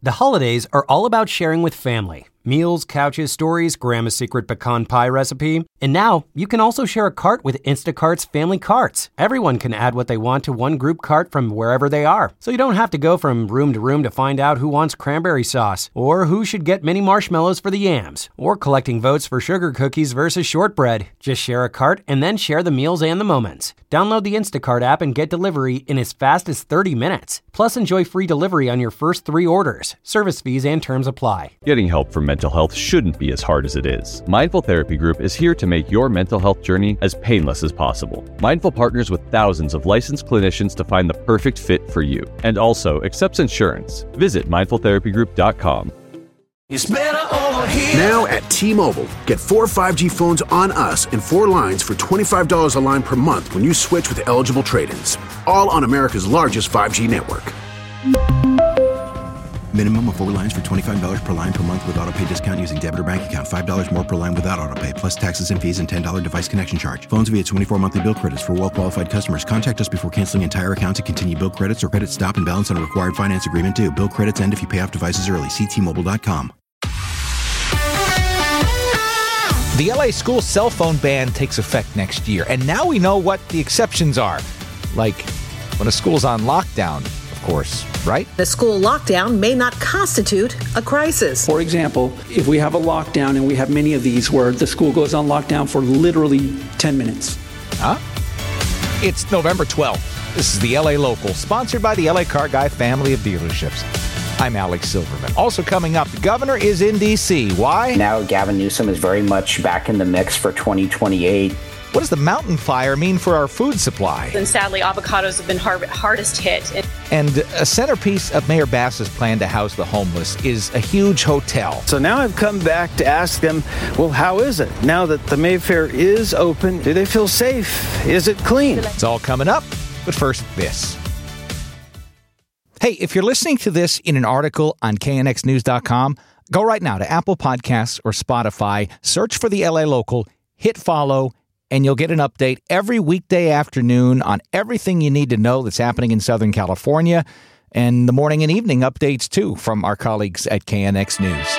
The holidays are all about sharing with family. Meals, couches, stories, Grandma's secret pecan pie recipe. And now, you can also share a cart with Instacart's Family Carts. Everyone can add what they want to one group cart from wherever they are. So you don't have to go from room to find out who wants cranberry sauce, or who should get mini marshmallows for the yams, or collecting votes for sugar cookies versus shortbread. Just share a cart and then share the meals and the moments. Download the Instacart app and get delivery in as fast as 30 minutes. Plus, enjoy free delivery on your first 3 orders. Service fees and terms apply. Getting help for mental health shouldn't be as hard as it is. Mindful Therapy Group is here to make your mental health journey as painless as possible. Mindful partners with thousands of licensed clinicians to find the perfect fit for you, and also accepts insurance. Visit mindfultherapygroup.com. It's better over here. Now at T-Mobile, get 4 5G phones on us and 4 lines for $25 a line per month when you switch with eligible trade-ins. All on America's largest 5G network. Minimum of 4 lines for $25 per line per month with autopay discount using debit or bank account. $5 more per line without autopay, plus taxes and fees and $10 device connection charge. Phones via 24 monthly bill credits for well-qualified customers. Contact us before canceling entire account to continue bill credits or credit stop and balance on a required finance agreement due. Bill credits end if you pay off devices early. See T-Mobile.com. The LA school cell phone ban takes effect next year, and now we know what the exceptions are. Like when a school's on lockdown, of course, right? The school lockdown may not constitute a crisis. For example, if we have a lockdown, and we have many of these where the school goes on lockdown for literally 10 minutes. Huh? It's November 12th. This is the LA Local, sponsored by the LA Car Guy family of dealerships. I'm Alex Silverman. Also coming up, the governor is in D.C. Why? Now Gavin Newsom is very much back in the mix for 2028. What does the mountain fire mean for our food supply? And sadly, avocados have been hardest hit. And a centerpiece of Mayor Bass's plan to house the homeless is a huge hotel. So now I've come back to ask them, well, how is it? Now that the Mayfair is open, do they feel safe? Is it clean? It's all coming up, but first this. Hey, if you're listening to this in an article on knxnews.com, go right now to Apple Podcasts or Spotify, search for the LA Local, hit follow, and you'll get an update every weekday afternoon on everything you need to know that's happening in Southern California, and the morning and evening updates, too, from our colleagues at KNX News.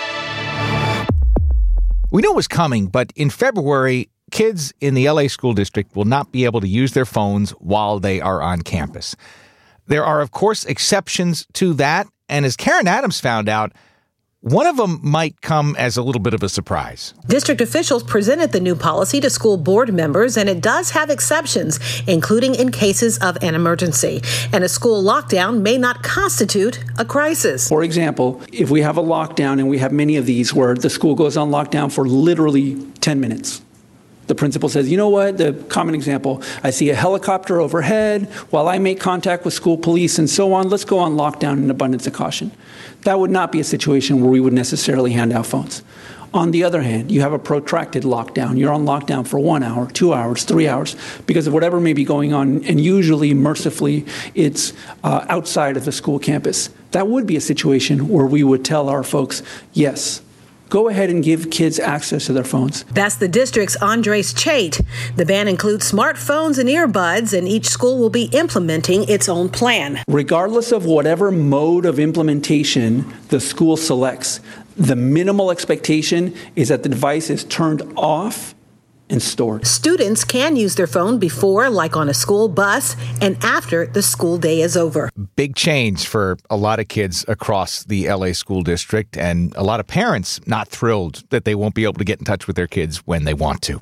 We knew it was coming, but in February, kids in the LA school district will not be able to use their phones while they are on campus. There are, of course, exceptions to that, and as Karen Adams found out, one of them might come as a little bit of a surprise. District officials presented the new policy to school board members, and it does have exceptions, including in cases of an emergency. And a school lockdown may not constitute a crisis. For example, if we have a lockdown, and we have many of these where the school goes on lockdown for literally 10 minutes. The principal says, you know what, the common example, I see a helicopter overhead while I make contact with school police and so on. Let's go on lockdown in abundance of caution. That would not be a situation where we would necessarily hand out phones. On the other hand, you have a protracted lockdown. You're on lockdown for 1 hour, 2 hours, 3 hours because of whatever may be going on. And usually, mercifully, it's outside of the school campus. That would be a situation where we would tell our folks, yes, go ahead and give kids access to their phones. That's the district's Andres Chait. The ban includes smartphones and earbuds, and each school will be implementing its own plan. Regardless of whatever mode of implementation the school selects, the minimal expectation is that the device is turned off and stored. Students can use their phone before, like on a school bus, and after the school day is over. Big change for a lot of kids across the LA school district, and a lot of parents not thrilled that they won't be able to get in touch with their kids when they want to.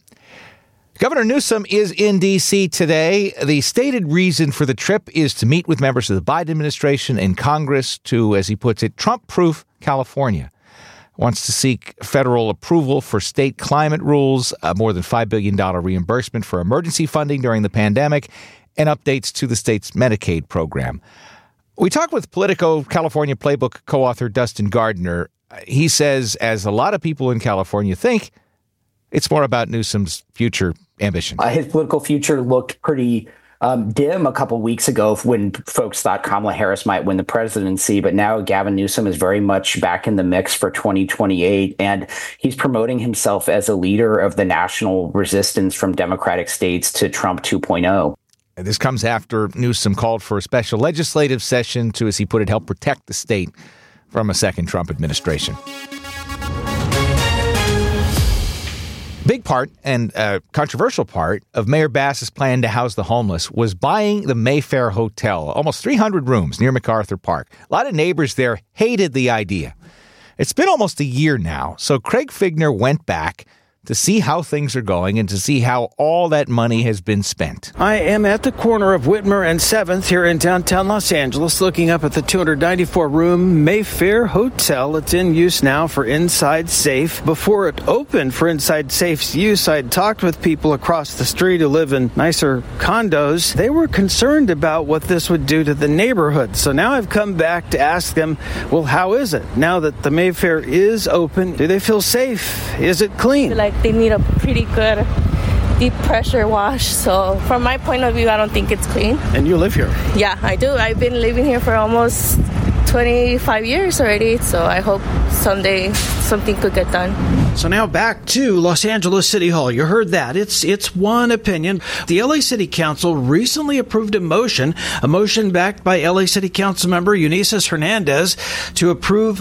Governor Newsom is in D.C. today. The stated reason for the trip is to meet with members of the Biden administration and Congress to, as he puts it, Trump-proof California. Wants to seek federal approval for state climate rules, a more than $5 billion reimbursement for emergency funding during the pandemic, and updates to the state's Medicaid program. We talked with Politico California Playbook co-author Dustin Gardner. He says, as a lot of people in California think, it's more about Newsom's future ambition. His political future looked pretty dim a couple weeks ago when folks thought Kamala Harris might win the presidency, but now Gavin Newsom is very much back in the mix for 2028, and he's promoting himself as a leader of the national resistance from Democratic states to Trump 2.0. This comes after Newsom called for a special legislative session to, as he put it, help protect the state from a second Trump administration. Big part and controversial part of Mayor Bass's plan to house the homeless was buying the Mayfair Hotel, almost 300 rooms near MacArthur Park. A lot of neighbors there hated the idea. It's been almost a year now, so Craig Figner went back to see how things are going and to see how all that money has been spent. I am at the corner of Whitmer and 7th here in downtown Los Angeles, looking up at the 294-room Mayfair Hotel. It's in use now for Inside Safe. Before it opened for Inside Safe's use, I'd talked with people across the street who live in nicer condos. They were concerned about what this would do to the neighborhood. So now I've come back to ask them, well, how is it now that the Mayfair is open? Do they feel safe? Is it clean? They need a pretty good deep pressure wash. So from my point of view, I don't think it's clean. And you live here? Yeah, I do. I've been living here for almost 25 years already. So I hope someday something could get done. So now back to Los Angeles City Hall. You heard that. It's one opinion. The LA City Council recently approved a motion backed by LA City Council member Eunices Hernandez to approve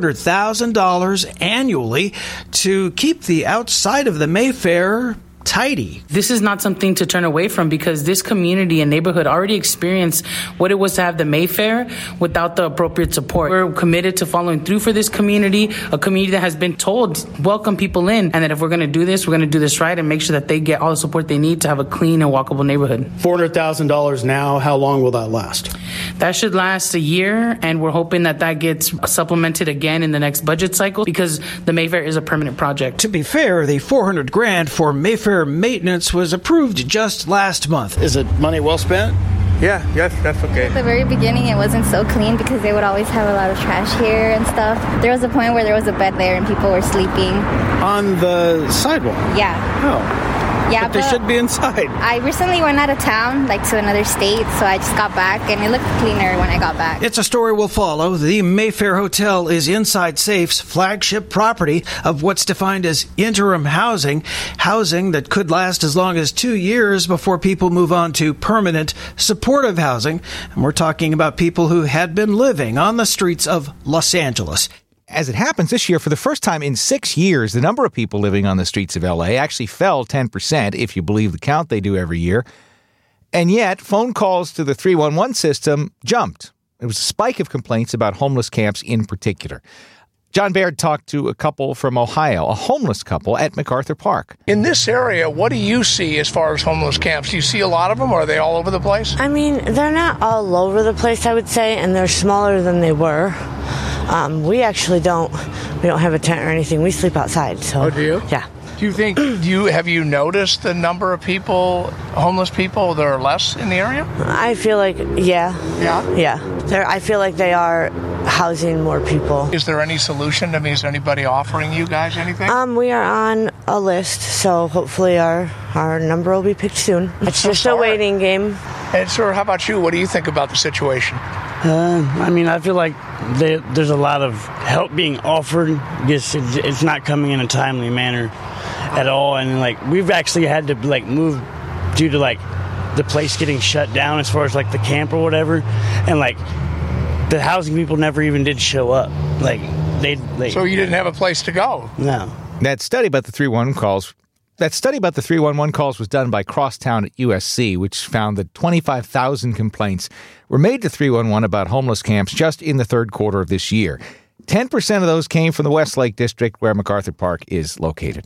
$400,000 annually to keep the outside of the Mayfair tidy. This is not something to turn away from because this community and neighborhood already experienced what it was to have the Mayfair without the appropriate support. We're committed to following through for this community, a community that has been told, welcome people in, and that if we're going to do this, we're going to do this right and make sure that they get all the support they need to have a clean and walkable neighborhood. $400,000 now, how long will that last? That should last a year, and we're hoping that that gets supplemented again in the next budget cycle because the Mayfair is a permanent project. To be fair, the $400,000 for Mayfair maintenance was approved just last month. Is it money well spent? Yeah, yes, that's okay. At the very beginning, it wasn't so clean because they would always have a lot of trash here and stuff. There was a point where there was a bed there and people were sleeping. On the sidewalk? Yeah. Oh. Yeah, but they should be inside. I recently went out of town, to another state, so I just got back, and it looked cleaner when I got back. It's a story we'll follow. The Mayfair Hotel is Inside Safe's flagship property of what's defined as interim housing that could last as long as 2 years before people move on to permanent supportive housing. And we're talking about people who had been living on the streets of Los Angeles. As it happens this year, for the first time in 6 years, the number of people living on the streets of L.A. actually fell 10%, if you believe the count they do every year. And yet, phone calls to the 311 system jumped. There was a spike of complaints about homeless camps in particular. John Baird talked to a couple from Ohio, a homeless couple at MacArthur Park. In this area, what do you see as far as homeless camps? Do you see a lot of them, or are they all over the place? I mean, they're not all over the place, I would say, and they're smaller than they were. We actually don't have a tent or anything. We sleep outside. So. Oh, do you? Yeah. Do you think, have you noticed the number of people, homeless people, that are less in the area? I feel like, yeah. Yeah? Yeah. I feel like they are housing more people. Is there any solution? I mean, is anybody offering you guys anything? We are on a list, so hopefully our number will be picked soon. It's just a waiting game. And sir, how about you? What do you think about the situation? I mean, I feel like there's a lot of help being offered. Just it's not coming in a timely manner at all, and we've actually had to move due to the place getting shut down as far as the camp or whatever, and the housing people never even did show up. So you didn't have a place to go? No. That study about the 311 calls was done by Crosstown at USC, which found that 25,000 complaints were made to 311 about homeless camps just in the third quarter of this year. 10% of those came from the Westlake District, where MacArthur Park is located.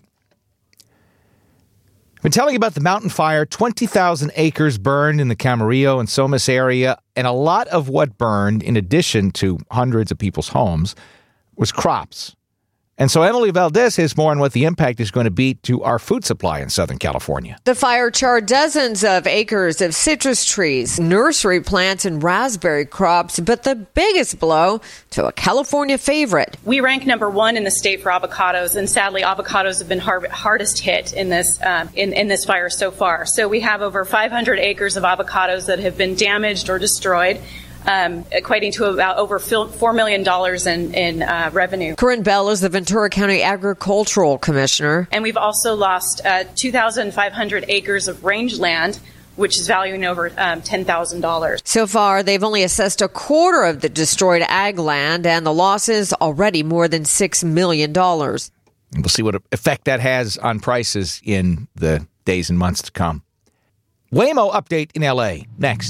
I've been telling you about the mountain fire. 20,000 acres burned in the Camarillo and Somis area, and a lot of what burned, in addition to hundreds of people's homes, was crops. And so Emily Valdez has more on what the impact is going to be to our food supply in Southern California. The fire charred dozens of acres of citrus trees, nursery plants, and raspberry crops, but the biggest blow to a California favorite. We rank number one in the state for avocados, and sadly, avocados have been hardest hit in this in this fire so far. So we have over 500 acres of avocados that have been damaged or destroyed, equating to about over $4 million in revenue. Corinne Bell is the Ventura County Agricultural Commissioner. And we've also lost 2,500 acres of rangeland which is valuing over $10,000. So far, they've only assessed a quarter of the destroyed ag land, and the losses already more than $6 million. We'll see what effect that has on prices in the days and months to come. Waymo update in L.A. next.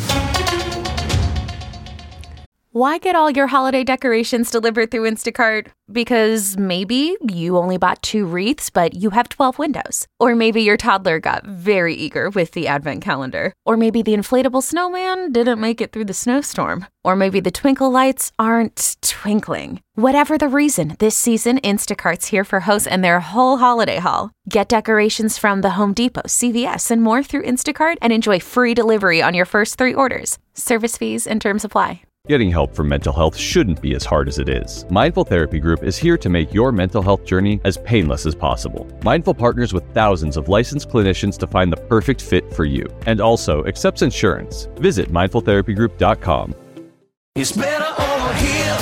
Why get all your holiday decorations delivered through Instacart? Because maybe you only bought 2 wreaths, but you have 12 windows. Or maybe your toddler got very eager with the advent calendar. Or maybe the inflatable snowman didn't make it through the snowstorm. Or maybe the twinkle lights aren't twinkling. Whatever the reason, this season, Instacart's here for hosts and their whole holiday haul. Get decorations from the Home Depot, CVS, and more through Instacart and enjoy free delivery on your first 3 orders. Service fees and terms apply. Getting help for mental health shouldn't be as hard as it is. Mindful Therapy Group is here to make your mental health journey as painless as possible. Mindful partners with thousands of licensed clinicians to find the perfect fit for you, and also accepts insurance. Visit mindfultherapygroup.com. It's better over here.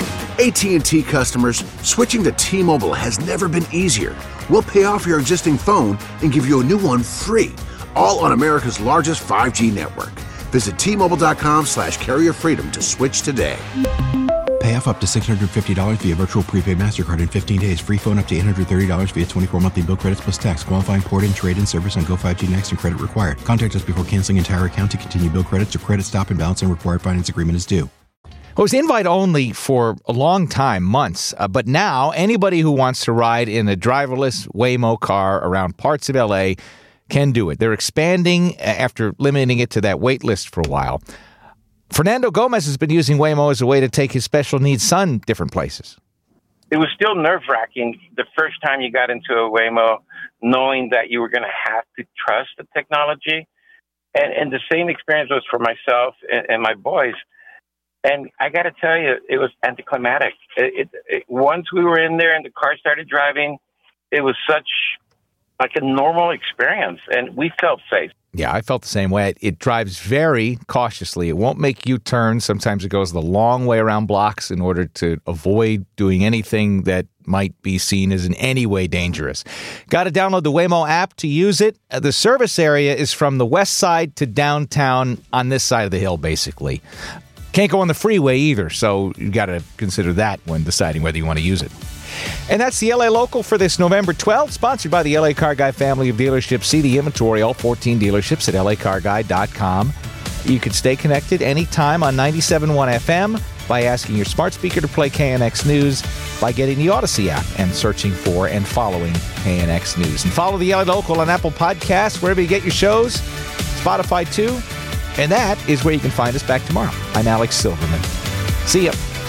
AT&T customers, switching to T-Mobile has never been easier. We'll pay off your existing phone and give you a new one free, all on America's largest 5G network. Visit T-Mobile.com/carrier freedom to switch today. Pay off up to $650 via virtual prepaid MasterCard in 15 days. Free phone up to $830 via 24 monthly bill credits plus tax. Qualifying port and trade-in service on Go 5G Next and credit required. Contact us before canceling entire account to continue bill credits or credit stop and balance and required finance agreement is due. Well, it was invite only for a long time, months. But now anybody who wants to ride in a driverless Waymo car around parts of L.A. can do it. They're expanding after limiting it to that wait list for a while. Fernando Gomez has been using Waymo as a way to take his special needs son different places. It was still nerve-wracking the first time you got into a Waymo, knowing that you were going to have to trust the technology. And the same experience was for myself and my boys. And I got to tell you, it was anticlimactic. Once we were in there and the car started driving, it was such like a normal experience, and we felt safe. Yeah, I felt the same way. It drives very cautiously. It won't make U-turns. Sometimes it goes the long way around blocks in order to avoid doing anything that might be seen as in any way dangerous. Got to download the Waymo app to use it. The service area is from the west side to downtown on this side of the hill, basically. Can't go on the freeway either, so you got to consider that when deciding whether you want to use it. And that's the LA Local for this November 12th, sponsored by the LA Car Guy family of dealerships. See the inventory, all 14 dealerships at lacarguy.com. You can stay connected anytime on 97.1 FM by asking your smart speaker to play KNX News, by getting the Odyssey app and searching for and following KNX News. And follow the LA Local on Apple Podcasts, wherever you get your shows, Spotify too. And that is where you can find us back tomorrow. I'm Alex Silverman. See ya.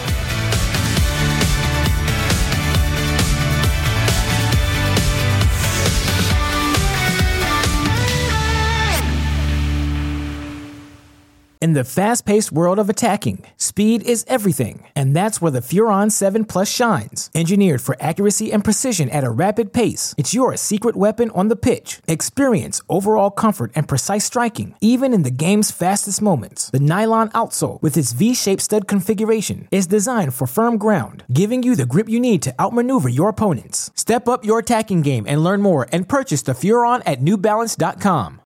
In the fast-paced world of attacking, speed is everything, and that's where the Furon 7 Plus shines. Engineered for accuracy and precision at a rapid pace, it's your secret weapon on the pitch. Experience overall comfort and precise striking, even in the game's fastest moments. The nylon outsole, with its V-shaped stud configuration, is designed for firm ground, giving you the grip you need to outmaneuver your opponents. Step up your attacking game and learn more and purchase the Furon at NewBalance.com.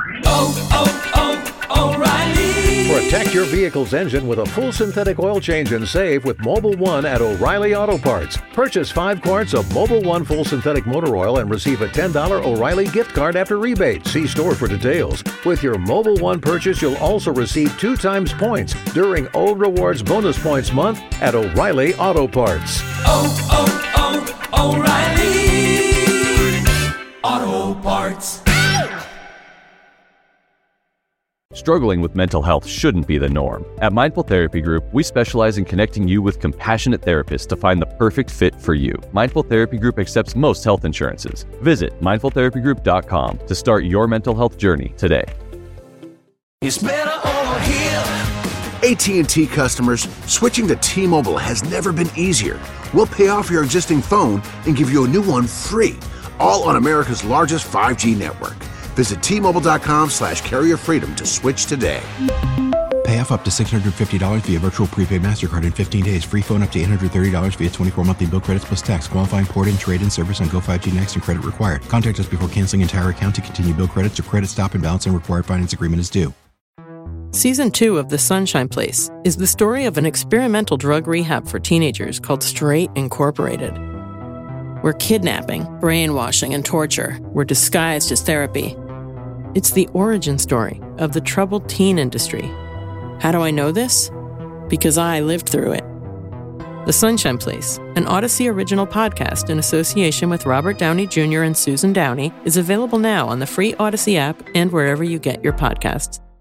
O'Reilly. Protect your vehicle's engine with a full synthetic oil change and save with Mobil 1 at O'Reilly Auto Parts. Purchase 5 quarts of Mobil 1 full synthetic motor oil and receive a $10 O'Reilly gift card after rebate. See store for details. With your Mobil 1 purchase, you'll also receive 2 times points during O Rewards Bonus Points Month at O'Reilly Auto Parts. O'Reilly Auto Parts. Struggling with mental health shouldn't be the norm. At Mindful Therapy Group, we specialize in connecting you with compassionate therapists to find the perfect fit for you. Mindful Therapy Group accepts most health insurances. Visit mindfultherapygroup.com to start your mental health journey today. It's better over here. AT&T customers, switching to T-Mobile has never been easier. We'll pay off your existing phone and give you a new one free, all on America's largest 5G network. Visit T-Mobile.com/carrier freedom to switch today. Pay Pay off up to $650 via virtual prepaid MasterCard in 15 days. Free phone up to $830 via 24 monthly bill credits plus tax. Qualifying port and trade-in service on Go 5G Next and credit required. Contact us before canceling entire account to continue bill credits or credit stop and balance and required finance agreement is due. Season 2 of The Sunshine Place is the story of an experimental drug rehab for teenagers called Straight Incorporated, where kidnapping, brainwashing, and torture were disguised as therapy. It's the origin story of the troubled teen industry. How do I know this? Because I lived through it. The Sunshine Place, an Odyssey original podcast in association with Robert Downey Jr. and Susan Downey, is available now on the free Odyssey app and wherever you get your podcasts.